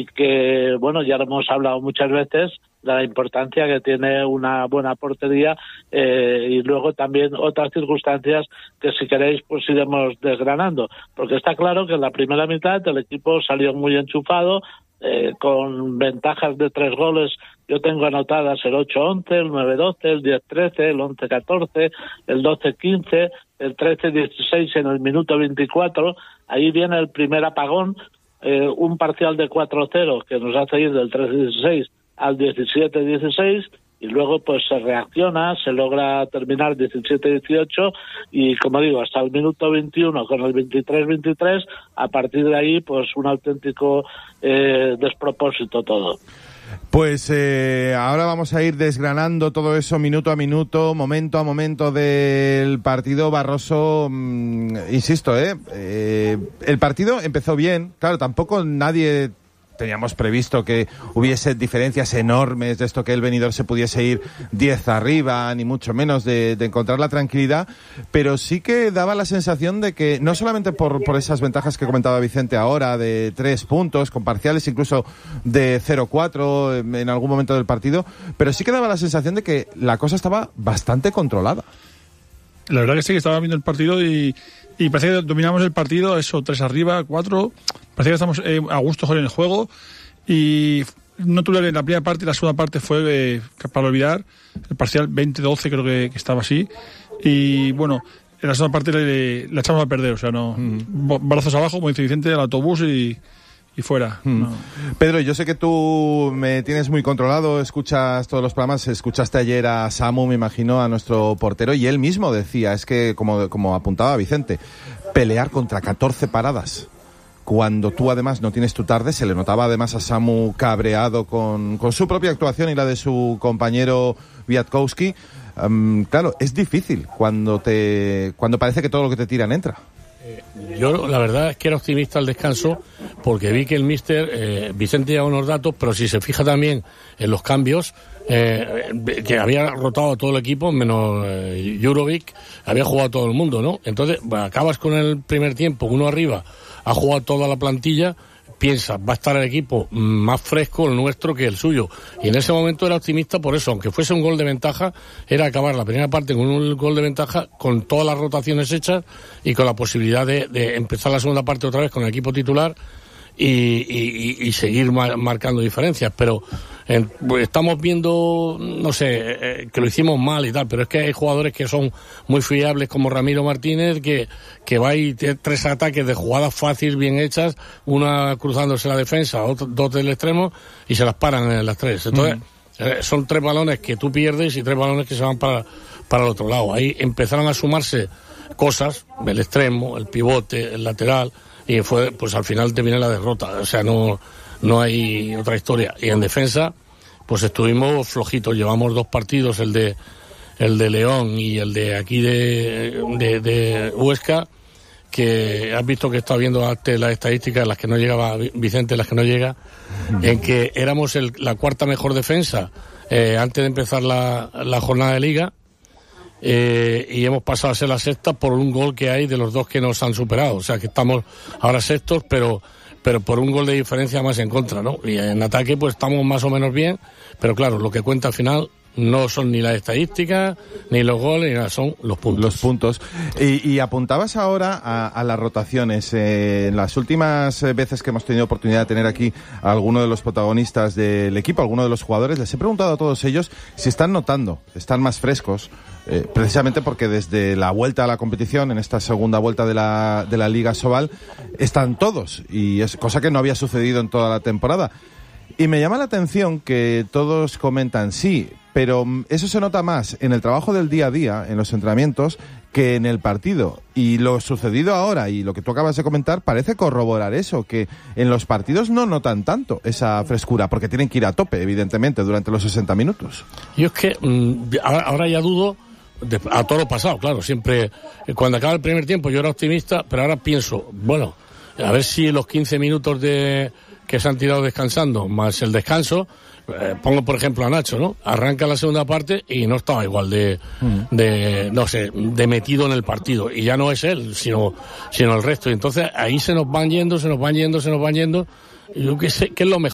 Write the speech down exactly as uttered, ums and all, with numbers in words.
y que, bueno, ya lo hemos hablado muchas veces de la importancia que tiene una buena portería, eh, y luego también otras circunstancias que, si queréis, pues iremos desgranando, porque está claro que en la primera mitad el equipo salió muy enchufado, eh, con ventajas de tres goles. Yo tengo anotadas el ocho once, el nueve doce, el diez trece, el once catorce, el doce quince, el trece dieciséis en el minuto veinticuatro. Ahí viene el primer apagón, eh, un parcial de cuatro cero que nos hace ir del trece dieciséis al diecisiete dieciséis, y luego pues se reacciona, se logra terminar diecisiete dieciocho, y como digo, hasta el minuto veintiuno con el veintitrés veintitrés, a partir de ahí pues un auténtico eh, despropósito todo. Pues eh, ahora vamos a ir desgranando todo eso minuto a minuto, momento a momento del partido. Barroso, mmm, insisto, ¿eh? eh, el partido empezó bien, claro, tampoco nadie teníamos previsto que hubiese diferencias enormes de esto, que el venidor se pudiese ir diez arriba, ni mucho menos de, de encontrar la tranquilidad, pero sí que daba la sensación de que, no solamente por, por esas ventajas que comentaba Vicente ahora, de tres puntos, con parciales incluso de cero cuatro en algún momento del partido, pero sí que daba la sensación de que la cosa estaba bastante controlada. La verdad que sí, que estaba viendo el partido y, y parece que dominamos el partido, eso, tres arriba, cuatro, parece que estamos eh, a gusto en el juego, y no tuve en la primera parte, y la segunda parte fue eh, para olvidar, el parcial veinte doce creo que, que estaba así, y bueno, en la segunda parte le, le echamos a perder, o sea, no, mm. brazos abajo, como dice Vicente, al autobús y... y fuera. Hmm. No. Pedro, yo sé que tú me tienes muy controlado, escuchas todos los programas, escuchaste ayer a Samu, me imagino, a nuestro portero, y él mismo decía, es que, como, como apuntaba Vicente, pelear contra catorce paradas, cuando tú además no tienes tu tarde, se le notaba además a Samu cabreado con, con su propia actuación y la de su compañero Wiatkowski. Um, claro, es difícil cuando te cuando parece que todo lo que te tiran entra. Yo la verdad es que era optimista al descanso, porque vi que el míster, eh, Vicente lleva unos datos, pero si se fija también en los cambios, eh, que había rotado a todo el equipo, menos eh, Jurovic, había jugado todo el mundo, ¿no? Entonces, bueno, acabas con el primer tiempo, uno arriba, ha jugado toda la plantilla, piensas, va a estar el equipo más fresco el nuestro que el suyo, y en ese momento era optimista por eso, aunque fuese un gol de ventaja, era acabar la primera parte con un gol de ventaja, con todas las rotaciones hechas y con la posibilidad de, de empezar la segunda parte otra vez con el equipo titular y, y, y seguir mar, marcando diferencias, pero eh, pues estamos viendo, no sé, eh, que lo hicimos mal y tal, pero es que hay jugadores que son muy fiables, como Ramiro Martínez, que, que va y tiene tres ataques de jugadas fáciles, bien hechas, una cruzándose la defensa, otro, dos del extremo, y se las paran en las tres. Entonces, mm. eh, son tres balones que tú pierdes y tres balones que se van para, para el otro lado. Ahí empezaron a sumarse cosas, el extremo, el pivote, el lateral, y fue, pues al final te viene la derrota. O sea, no, no hay otra historia. Y en defensa, pues estuvimos flojitos. Llevamos dos partidos, el de el de León y el de aquí de, de, de Huesca, que has visto que está viendo antes las estadísticas, las que no llegaba Vicente, las que no llega, en que éramos el, la cuarta mejor defensa eh, antes de empezar la, la jornada de liga. Eh, y hemos pasado a ser la sexta por un gol que hay de los dos que nos han superado, o sea que estamos ahora sextos, pero pero por un gol de diferencia más en contra, ¿no? Y en ataque pues estamos más o menos bien, pero claro, lo que cuenta al final no son ni las estadísticas, ni los goles, ni nada, son los puntos. Los puntos. Y, y apuntabas ahora a, a las rotaciones. Eh, en las últimas veces que hemos tenido oportunidad de tener aquí a alguno de los protagonistas del equipo, a alguno de los jugadores, les he preguntado a todos ellos si están notando, están más frescos, eh, precisamente porque desde la vuelta a la competición, en esta segunda vuelta de la, de la Liga Sobal, están todos, y es cosa que no había sucedido en toda la temporada. Y me llama la atención que todos comentan, sí, pero eso se nota más en el trabajo del día a día, en los entrenamientos, que en el partido. Y lo sucedido ahora y lo que tú acabas de comentar parece corroborar eso, que en los partidos no notan tanto esa frescura, porque tienen que ir a tope, evidentemente, durante los sesenta minutos. Yo es que mmm, ahora, ahora ya dudo de, a todo lo pasado, claro, siempre, cuando acaba el primer tiempo yo era optimista, pero ahora pienso, bueno, a ver si los quince minutos de que se han tirado descansando, más el descanso, eh, pongo por ejemplo a Nacho, ¿no? Arranca la segunda parte y no estaba igual de, mm. de, no sé, de metido en el partido. Y ya no es él, sino, sino el resto. Y entonces ahí se nos van yendo, se nos van yendo, se nos van yendo. Y yo qué sé, ¿qué es lo mejor?